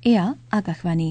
এয়া আকাশবাণী।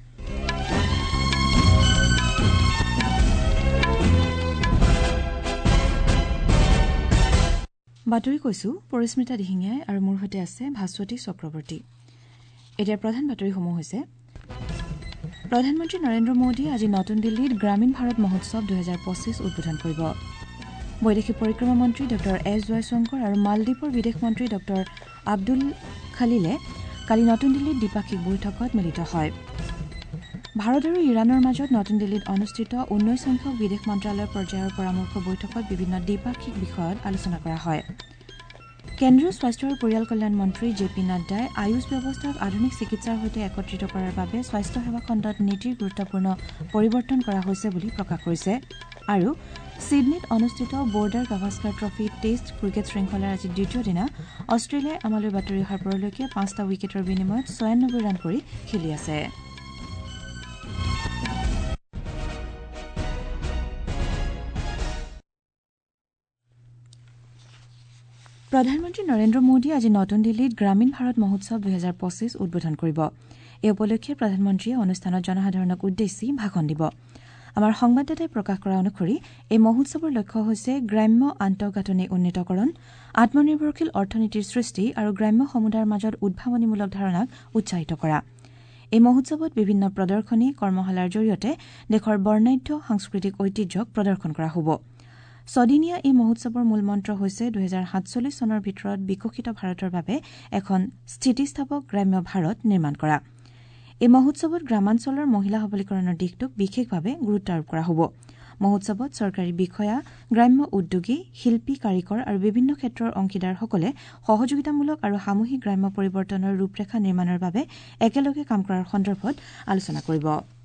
বাতৰি কৈছো পৰিস্মিতা দিহিঙীয়াই আৰু মোৰ সৈতে আছে ভাস্বতী চক্ৰৱৰ্তী। এতিয়া প্ৰধান বাতৰিসমূহ হৈছে প্ৰধানমন্ত্ৰী নৰেন্দ্ৰ মোদীয়ে আজি নতুন দিল্লীত গ্ৰামীণ ভাৰত মহোৎসৱ 2025 উদ্বোধন কৰিব। বৈদেশিক পৰিক্ৰমা মন্ত্ৰী ড এছ জয়শংকৰ আৰু মালদ্বীপৰ বিদেশ মন্ত্ৰী ড আব্দুল খালিলে কালি নতুন দিল্লীত দ্বিপাক্ষিক বৈঠকত মিলিত হয়। ভাৰত আৰু ইৰাণৰ মাজত নতুন দিল্লীত অনুষ্ঠিত 19 সংখ্যক বিদেশ মন্ত্ৰালয় পৰ্যায়ৰ পৰামৰ্শ বৈঠকত বিভিন্ন দ্বিপাক্ষিক বিষয়ত আলোচনা কৰা হয়। কেন্দ্ৰীয় স্বাস্থ্য আৰু পৰিয়াল কল্যাণ মন্ত্ৰী জে পি নাড্ডাই আয়ুষ ব্যৱস্থাক আধুনিক চিকিৎসাৰ সৈতে একত্ৰিত কৰাৰ বাবে স্বাস্থ্য সেৱা খণ্ডত নীতিৰ গুৰুত্বপূৰ্ণ পৰিৱৰ্তন কৰা হৈছে বুলি প্ৰকাশ কৰিছে। আৰু ছিডনীত অনুষ্ঠিত border Gavaskar trophy test cricket শৃংখলাৰ আজি দ্বিতীয় দিনা অষ্ট্ৰেলিয়াই আমালৈ বাতৰি অহাৰ পৰলৈকে 5টা উইকেটৰ বিনিময়ত 96 ৰান কৰি খেলি আছে। প্ৰধানমন্ত্ৰী নৰেন্দ্ৰ মোদীয়ে আজি নতুন দিল্লীত গ্ৰামীণ ভাৰত মহোৎসৱ 2025 উদ্বোধন কৰিব। এই উপলক্ষে প্ৰধানমন্ত্ৰীয়ে অনুষ্ঠানত জনসাধাৰণক উদ্দেশ্যি ভাষণ দিব। আমাৰ সংবাদদাতাই প্ৰকাশ কৰা অনুসৰি এই মহোৎসৱৰ লক্ষ্য হৈছে গ্ৰাম্য আন্তঃগাঁথনি উন্নীতকৰণ, আত্মনিৰ্ভৰশীল অৰ্থনীতিৰ সৃষ্টি আৰু গ্ৰাম্য সমুদায়ৰ মাজত উদ্ভাৱনীমূলক ধাৰণাক উৎসাহিত কৰা। এই মহোৎসৱত বিভিন্ন প্ৰদৰ্শনী কৰ্মশালাৰ জৰিয়তে দেশৰ বৰ্ণাঢ্য সাংস্কৃতিক ঐতিহ্যক প্ৰদৰ্শন কৰা হ'ব। ছদিনীয়া এই মহোৎসৱৰ মূলমন্ত্ৰ হৈছে 2047 চনৰ ভিতৰত বিকশিত ভাৰতৰ বাবে এখন স্থিতিস্থাপক গ্ৰাম্য ভাৰত নিৰ্মাণ কৰা। এই মহোৎসৱত গ্ৰামাঞ্চলৰ মহিলা সবলীকৰণৰ দিশটোক বিশেষভাৱে গুৰুত্ব আৰোপ কৰা হ'ব। মহোৎসৱত চৰকাৰী বিষয়া, গ্ৰাম্য উদ্যোগী, শিল্পী, কাৰিকৰ আৰু বিভিন্ন ক্ষেত্ৰৰ অংশীদাৰসকলে সহযোগিতামূলক আৰু সামূহিক গ্ৰাম্য পৰিৱৰ্তনৰ ৰূপৰেখা নিৰ্মাণৰ বাবে একেলগে কাম কৰাৰ সন্দৰ্ভত আলোচনা কৰিব।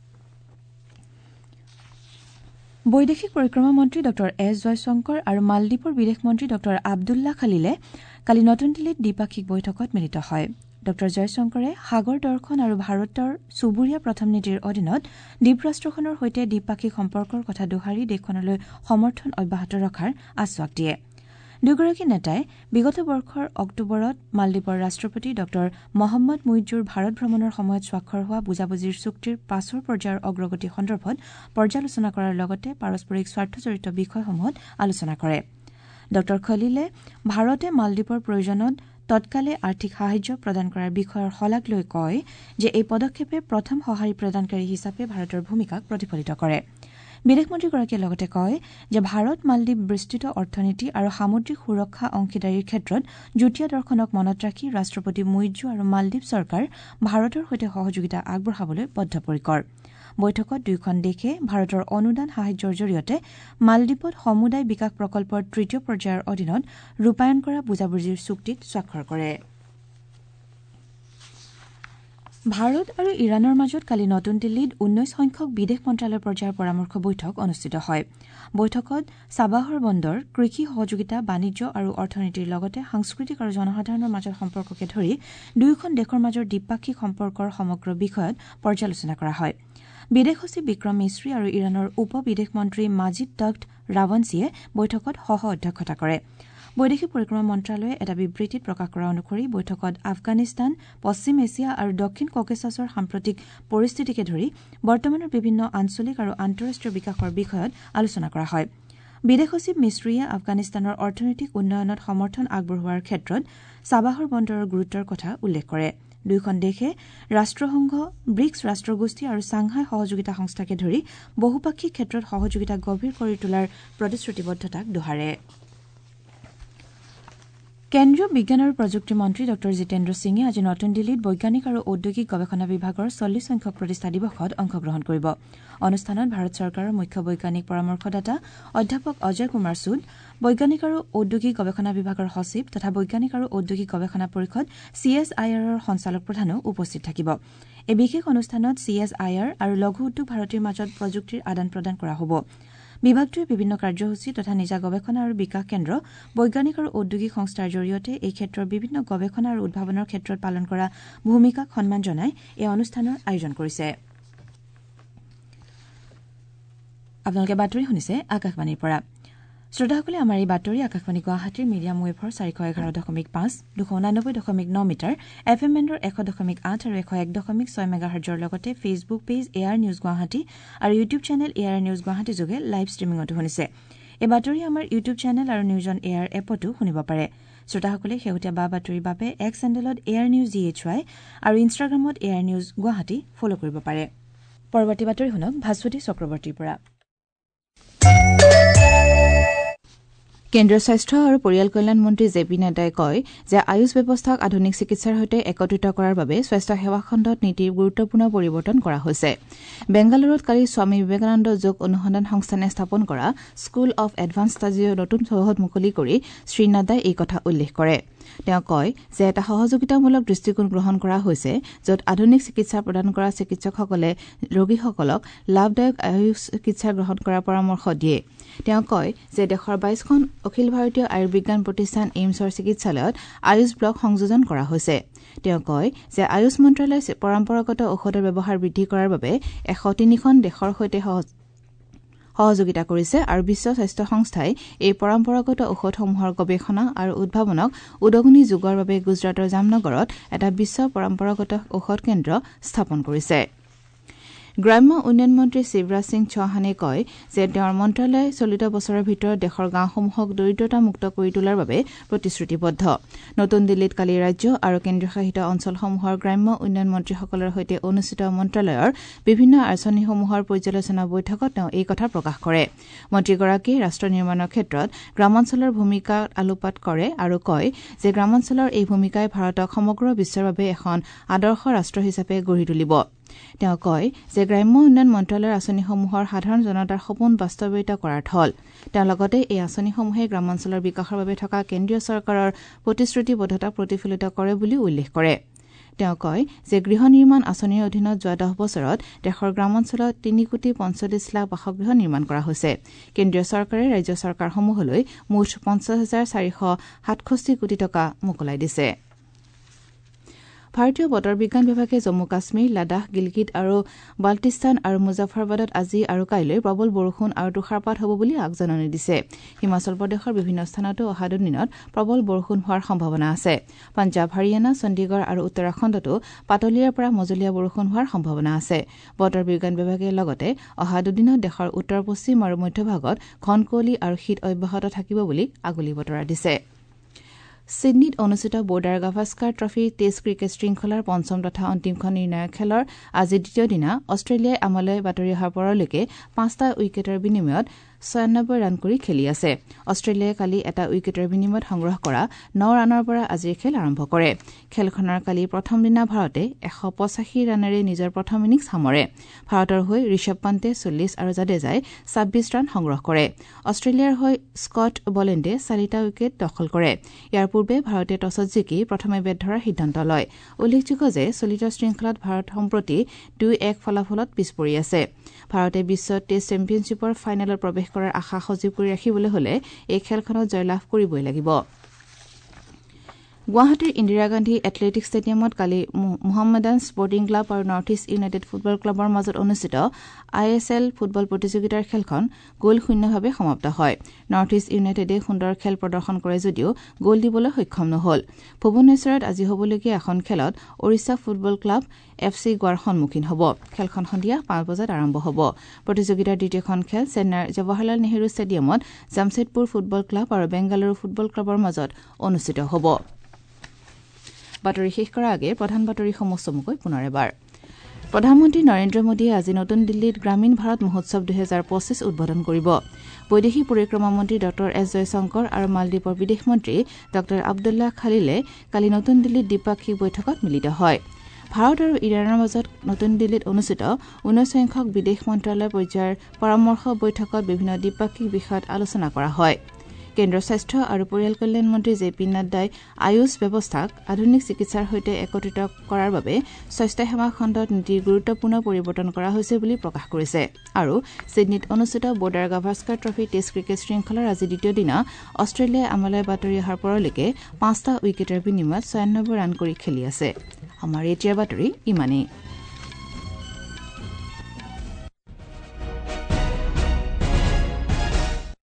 বৈদেশিক পৰিক্ৰমা মন্ত্ৰী ড এছ জয়শংকৰ আৰু মালদ্বীপৰ বিদেশ মন্ত্ৰী ড আব্দুল্লাহ খালিলে কালি নতুন দিল্লীত দ্বিপাক্ষিক বৈঠকত মিলিত হয়। ড জয়শংকৰে সাগৰ দৰ্শন আৰু ভাৰতৰ চুবুৰীয়া প্ৰথম নীতিৰ অধীনত দ্বীপৰাষ্ট্ৰখনৰ সৈতে দ্বিপাক্ষিক সম্পৰ্কৰ কথা দোহাৰি দেশখনলৈ সমৰ্থন অব্যাহত ৰখাৰ আশ্বাস দিয়ে। দুয়োগৰাকী নেতাই বিগত বৰ্ষৰ অক্টোবৰত মালদ্বীপৰ ৰাষ্ট্ৰপতি ড মহম্মদ মুইজ্জুৰ ভাৰত ভ্ৰমণৰ সময়ত স্বাক্ষৰ হোৱা বুজাবুজিৰ চুক্তিৰ পাছৰ পৰ্যায়ৰ অগ্ৰগতি সন্দৰ্ভত পৰ্যালোচনা কৰাৰ লগতে পাৰস্পৰিক স্বাৰ্থজড়িত বিষয়সমূহত আলোচনা কৰে। ড খলিলে ভাৰতে মালদ্বীপৰ প্ৰয়োজনত তৎকালে আৰ্থিক সাহায্য প্ৰদান কৰাৰ বিষয়ৰ শলাগ লৈ কয় যে এই পদক্ষেপে প্ৰথম সঁহাৰি প্ৰদানকাৰী হিচাপে ভাৰতৰ ভূমিকাক প্ৰতিফলিত কৰে। বিদেশ মন্ত্ৰীগৰাকীয়ে লগতে কয় যে ভাৰত মালদ্বীপ বিস্তৃত অৰ্থনীতি আৰু সামুদ্ৰিক সুৰক্ষা অংশীদাৰীৰ ক্ষেত্ৰত যুটীয়া দৰ্শনক মনত ৰাখি ৰাষ্ট্ৰপতি মুইজ্জু আৰু মালদ্বীপ চৰকাৰ ভাৰতৰ সৈতে সহযোগিতা আগবঢ়াবলৈ বদ্ধপৰিকৰ। বৈঠকত দুয়োখন দেশে ভাৰতৰ অনুদান সাহায্যৰ জৰিয়তে মালদ্বীপত সমুদায় বিকাশ প্ৰকল্পৰ তৃতীয় পৰ্যায়ৰ অধীনত ৰূপায়ণ কৰা বুজাবুজিৰ চুক্তিত স্বাক্ষৰ কৰে। ভাৰত আৰু ইৰাণৰ মাজত কালি নতুন দিল্লীত 19 সংখ্যক বিদেশ মন্ত্ৰালয় পৰ্যায়ৰ পৰামৰ্শ বৈঠক অনুষ্ঠিত হয়। বৈঠকত চাবাহৰ বন্দৰ, কৃষি সহযোগিতা, বাণিজ্য আৰু অৰ্থনীতিৰ লগতে সাংস্কৃতিক আৰু জনসাধাৰণৰ মাজত সম্পৰ্ককে ধৰি দুয়োখন দেশৰ মাজৰ দ্বিপাক্ষিক সম্পৰ্কৰ সমগ্ৰ বিষয়ত পৰ্যালোচনা কৰা হয়। বিদেশ সচিব বিক্ৰম মিশ্ৰী আৰু ইৰাণৰ উপ বিদেশ মন্ত্ৰী মাজিদ তখ্ত ৰাৱানছিয়ে বৈঠকত সহ অধ্যক্ষতা কৰে। বৈদেশিক পৰিক্ৰমা মন্ত্ৰালয়ে এটা বিবৃতিত প্ৰকাশ কৰা অনুসৰি বৈঠকত আফগানিস্তান, পশ্চিম এছিয়া আৰু দক্ষিণ ককেছাছৰ সাম্প্ৰতিক পৰিস্থিতিকে ধৰি বৰ্তমানৰ বিভিন্ন আঞ্চলিক আৰু আন্তঃৰাষ্ট্ৰীয় বিকাশৰ বিষয়ত আলোচনা কৰা হয়। বিদেশ সচিব মিশ্ৰীয়ে আফগানিস্তানৰ অৰ্থনৈতিক উন্নয়নত সমৰ্থন আগবঢ়োৱাৰ ক্ষেত্ৰত চাবাহৰ বন্দৰৰ গুৰুত্বৰ কথা উল্লেখ কৰে। দুয়োখন দেশে ৰাষ্ট্ৰসংঘ, ব্ৰিক্ছ ৰাষ্ট্ৰগোষ্ঠী আৰু চাংহাই সহযোগিতা সংস্থাকে ধৰি বহুপাক্ষিক ক্ষেত্ৰত সহযোগিতা গভীৰ কৰি তোলাৰ প্ৰতিশ্ৰুতিবদ্ধতাক দোহাৰে। কেন্দ্ৰীয় বিজ্ঞান আৰু প্ৰযুক্তি মন্ত্ৰী ড জিতেন্দ্ৰ সিঙে আজি নতুন দিল্লীত বৈজ্ঞানিক আৰু ঔদ্যোগিক গৱেষণা বিভাগৰ 40 সংখ্যক প্ৰতিষ্ঠা দিৱসত অংশগ্ৰহণ কৰিব। অনুষ্ঠানত ভাৰত চৰকাৰৰ মুখ্য বৈজ্ঞানিক পৰামৰ্শদাতা অধ্যাপক অজয় কুমাৰ চুদ, বৈজ্ঞানিক আৰু ঔদ্যোগিক গৱেষণা বিভাগৰ সচিব তথা বৈজ্ঞানিক আৰু ঔদ্যোগিক গৱেষণা পৰিষদ CSIRৰ সঞ্চালক প্ৰধানো উপস্থিত থাকিব। এই বিশেষ অনুষ্ঠানত CSIR আৰু লঘু উদ্যোগ ভাৰতীৰ মাজত প্ৰযুক্তিৰ আদান প্ৰদান কৰা হ'ব। বিভাগটোৱে বিভিন্ন কাৰ্যসূচী তথা নিজা গৱেষণা আৰু বিকাশ কেন্দ্ৰ, বৈজ্ঞানিক আৰু ঔদ্যোগিক সংস্থাৰ জৰিয়তে এই ক্ষেত্ৰৰ বিভিন্ন গৱেষণা আৰু উদ্ভাৱনৰ ক্ষেত্ৰত পালন কৰা ভূমিকাক সন্মান জনাই এই অনুষ্ঠানৰ আয়োজন কৰিছে। আপোনালোকে বাতৰি শুনিছে আকাশবাণীৰ পৰা। শ্ৰোতাসকলে আমাৰ এই বাতৰি আকাশবাণী গুৱাহাটীৰ মিডিয়াম ৱেভৰ 411.5, 299.9 মিটাৰ, FM বেণ্ডৰ 100.8 আৰু 101.6 মেগাহাৰ্জৰ লগতে Facebook page AIR news Guwahati আৰু YouTube channel AIR news Guwahati যোগে লাইভ ষ্ট্ৰিমিঙতো শুনিছে। এই বাতৰি আমাৰ ইউটিউব চেনেল আৰু নিউজ অন এয়াৰ এপতো শুনিব পাৰে। শ্ৰোতাসকলে শেহতীয়া বা বাতৰিৰ বাবে এক্স হেণ্ডেলত এয়াৰ নিউজ GHY আৰু ইনষ্টাগ্ৰামত এয়াৰ নিউজ গুৱাহাটী ফ'ল' কৰিব পাৰে। পৰৱৰ্তী বাতৰি শুনক ভাস্বতী চক্ৰৱৰ্তীৰ পৰা। কেন্দ্ৰীয় স্বাস্থ্য আৰু পৰিয়াল কল্যাণ মন্ত্ৰী জে পি নাড্ডাই কয় যে আয়ুষ ব্যৱস্থাক আধুনিক চিকিৎসাৰ সৈতে একত্ৰিত কৰাৰ বাবে স্বাস্থ্য সেৱা খণ্ডত নীতিৰ গুৰুত্বপূৰ্ণ পৰিৱৰ্তন কৰা হৈছে। বেংগালুৰুত কালি স্বামী বিবেকানন্দ যোগ অনুসন্ধান সংস্থানে স্থাপন কৰা স্কুল অৱ এডভান্স ষ্টাডিজৰ নতুন চৌহদ মুকলি কৰি শ্ৰী নাড্ডাই এই কথা উল্লেখ কৰে। তেওঁ কয় যে এটা সহযোগিতামূলক দৃষ্টিকোণ গ্ৰহণ কৰা হৈছে য'ত আধুনিক চিকিৎসা প্ৰদান কৰা চিকিৎসকসকলে ৰোগীসকলক লাভদায়ক আয়ুষ চিকিৎসা গ্ৰহণ কৰাৰ পৰামৰ্শ দিয়ে। তেওঁ কয় যে দেশৰ 22খন অখিল ভাৰতীয় আয়ুৰ্বিজ্ঞান প্ৰতিষ্ঠান এইমছৰ চিকিৎসালয়ত আয়ুষ ব্লক সংযোজন কৰা হৈছে। তেওঁ কয় যে আয়ুষ মন্ত্ৰালয়ে পৰম্পৰাগত ঔষধৰ ব্যৱহাৰ বৃদ্ধি কৰাৰ বাবে 103খন দেশৰ সৈতে সহযোগিতা কৰিছে আৰু বিশ্ব স্বাস্থ্য সংস্থাই এই পৰম্পৰাগত ঔষধসমূহৰ গৱেষণা আৰু উদ্ভাৱনক উদগনি যোগোৱাৰ বাবে গুজৰাটৰ জামনগৰত এটা বিশ্ব পৰম্পৰাগত ঔষধ কেন্দ্ৰ স্থাপন কৰিছে। গ্ৰাম্য উন্নয়ন মন্ত্ৰী শিৱৰাজ সিং চৌহানে কয় যে তেওঁৰ মন্ত্ৰালয়ে চলিত বছৰৰ ভিতৰত দেশৰ গাঁওসমূহক দৰিদ্ৰতামুক্ত কৰি তোলাৰ বাবে প্ৰতিশ্ৰুতিবদ্ধ। নতুন দিল্লীত কালি ৰাজ্য আৰু কেন্দ্ৰীয়শাসিত অঞ্চলসমূহৰ গ্ৰাম্য উন্নয়ন মন্ত্ৰীসকলৰ সৈতে অনুষ্ঠিত মন্ত্ৰালয়ৰ বিভিন্ন আঁচনিসমূহৰ পৰ্যালোচনা বৈঠকত তেওঁ এই কথা প্ৰকাশ কৰে। মন্ত্ৰীগৰাকীয়ে ৰাষ্ট্ৰ নিৰ্মাণৰ ক্ষেত্ৰত গ্ৰামাঞ্চলৰ ভূমিকা আলোকপাত কৰে আৰু কয় যে গ্ৰামাঞ্চলৰ এই ভূমিকাই ভাৰতক সমগ্ৰ বিশ্বৰ বাবে এখন আদৰ্শ ৰাষ্ট্ৰ হিচাপে গঢ়ি তুলিব। তেওঁ কয় যে গ্ৰাম্য উন্নয়ন মন্ত্ৰালয়ৰ আঁচনিসমূহৰ সাধাৰণ জনতাৰ সপোন বাস্তৱায়িত কৰাৰ থল। তেওঁ লগতে এই আঁচনিসমূহে গ্ৰামাঞ্চলৰ বিকাশৰ বাবে থকা কেন্দ্ৰীয় চৰকাৰৰ প্ৰতিশ্ৰুতিবদ্ধতাক প্ৰতিফলিত কৰে বুলিও উল্লেখ কৰে। তেওঁ কয় যে গৃহ নিৰ্মাণ আঁচনিৰ অধীনত যোৱা 10 বছৰত দেশৰ গ্ৰামাঞ্চলত 3,45,00,000 বাসগৃহ নিৰ্মাণ কৰা হৈছে। কেন্দ্ৰীয় চৰকাৰে ৰাজ্য চৰকাৰসমূহলৈ মুঠ 50,467 কোটি টকা মোকলাই দিছে। ভাৰতীয় বতৰ বিজ্ঞান বিভাগে জম্মু কাশ্মীৰ, লাডাখ, গিলগিট আৰু বাল্টিস্তান আৰু মুজাফৰবাদত আজি আৰু কাইলৈ প্ৰবল বৰষুণ আৰু তুষাৰপাত হ'ব বুলি আগজাননী দিছে। হিমাচল প্ৰদেশৰ বিভিন্ন স্থানতো অহা দুদিনত প্ৰবল বৰষুণ হোৱাৰ সম্ভাৱনা আছে। পঞ্জাৱ, হাৰিয়ানা, চণ্ডীগড় আৰু উত্তৰাখণ্ডতো পাতলীয়াৰ পৰা মজলীয়া বৰষুণ হোৱাৰ সম্ভাৱনা আছে। বতৰ বিজ্ঞান বিভাগে লগতে অহা দুদিনত দেশৰ উত্তৰ পশ্চিম আৰু মধ্যভাগত ঘন কুঁৱলী আৰু শীত অব্যাহত থাকিব বুলি আগলি বতৰা দিছে। ছিডনীত অনুষ্ঠিত border Gavaskar trophy test cricket শৃংখলাৰ পঞ্চম তথা অন্তিমখন নিৰ্ণায়ক খেলৰ আজি দ্বিতীয় দিনা অষ্ট্ৰেলিয়াই আমালৈ বাতৰি অহাৰ পৰলৈকে 5টা উইকেটৰ বিনিময়ত 96 ৰান কৰি খেলি আছে। অষ্ট্ৰেলিয়াই কালি এটা উইকেটৰ বিনিময়ত সংগ্ৰহ কৰা 9 ৰানৰ পৰা আজিৰ খেল আৰম্ভ কৰে। খেলখনৰ কালি প্ৰথম দিনা ভাৰতে 185 ৰানেৰে নিজৰ প্ৰথম ইনিংছ সামৰে। ভাৰতৰ হৈ ঋষভ পন্তে 40 আৰু জাদেজাই 26 ৰান সংগ্ৰহ কৰে। অষ্ট্ৰেলিয়াৰ হৈ স্কট বলেণ্ডে 4টা উইকেট দখল কৰে। ইয়াৰ পূৰ্বে ভাৰতে টছত জিকি প্ৰথমে বেট ধৰাৰ সিদ্ধান্ত লয়। উল্লেখযোগ্য যে চলিত শৃংখলাত ভাৰত সম্প্ৰতি 2-1 ফলাফলত পিছ পৰি আছে। ভাৰতে বিশ্ব টেষ্ট চেম্পিয়নশ্বিপৰ ফাইনেলত প্ৰৱেশ কৰাৰ আশা সজীৱ কৰি ৰাখিবলৈ হলে এই খেলখনত জয়লাভ কৰিবই লাগিব। গুৱাহাটীৰ ইন্দিৰা গান্ধী এথলেটিক ষ্টেডিয়ামত কালি মোহাম্মদান স্পৰ্টিং ক্লাব আৰু নৰ্থ ইষ্ট ইউনাইটেড ফুটবল ক্লাবৰ মাজত অনুষ্ঠিত ISL ফুটবল প্ৰতিযোগিতাৰ খেলখন গ'লশূন্যভাৱে সমাপ্ত হয়। নৰ্থ ইষ্ট ইউনাইটেডে সুন্দৰ খেল প্ৰদৰ্শন কৰে যদিও গ'ল দিবলৈ সক্ষম নহল। ভুৱনেশ্বৰত আজি হ'বলগীয়া এখন খেলত ওড়িশা ফুটবল ক্লাব FC গোৱাৰ সন্মুখীন হ'ব। খেলখন সন্ধিয়া 5 বজাত আৰম্ভ হ'ব। প্ৰতিযোগিতাৰ দ্বিতীয়খন খেল চেন্নাইৰ জৱাহৰলাল নেহৰু ষ্টেডিয়ামত জামছেদপুৰ ফুটবল ক্লাব আৰু বেংগালুৰু ফুটবল ক্লাবৰ মাজত অনুষ্ঠিত হ'ব। বাতৰি শেষ কৰাৰ আগে প্ৰধান বাতৰিসমূহ চমুকৈ পুনৰ এবাৰ। প্ৰধানমন্ত্ৰী নৰেন্দ্ৰ মোদীয়ে আজি নতুন দিল্লীত গ্ৰামীণ ভাৰত মহোৎসৱ 2025 উদ্বোধন কৰিব। বৈদেশিক পৰিক্ৰমা মন্ত্ৰী ডঃ এছ জয়শংকৰ আৰু মালদ্বীপৰ বিদেশ মন্ত্ৰী ডঃ আব্দুল্লাহ খালিলে কালি নতুন দিল্লীত দ্বিপাক্ষিক বৈঠকত মিলিত হয়। ভাৰত আৰু ইৰাণৰ মাজত নতুন দিল্লীত অনুষ্ঠিত 19 সংখ্যক বিদেশ মন্ত্ৰালয় পৰ্যায়ৰ পৰামৰ্শ বৈঠকত বিভিন্ন দ্বিপাক্ষিক বিষয়ত আলোচনা কৰা হয়। কেন্দ্ৰীয় স্বাস্থ্য আৰু পৰিয়াল কল্যাণ মন্ত্ৰী জে পি নাড্ডাই আয়ুষ ব্যৱস্থাক আধুনিক চিকিৎসাৰ সৈতে একত্ৰিত কৰাৰ বাবে স্বাস্থ্যসেৱা খণ্ডত নীতিৰ গুৰুত্বপূৰ্ণ পৰিৱৰ্তন কৰা হৈছে বুলি প্ৰকাশ কৰিছে। আৰু ছিডনীত অনুষ্ঠিত border Gavaskar trophy test cricket শৃংখলাৰ আজি দ্বিতীয় দিনা অষ্ট্ৰেলিয়াই আমালৈ বাতৰি অহাৰ পৰলৈকে 5টা উইকেটৰ বিনিময়ত 96 ৰান কৰি খেলি আছে। আমাৰ এতিয়াৰ বাতৰি ইমানেই।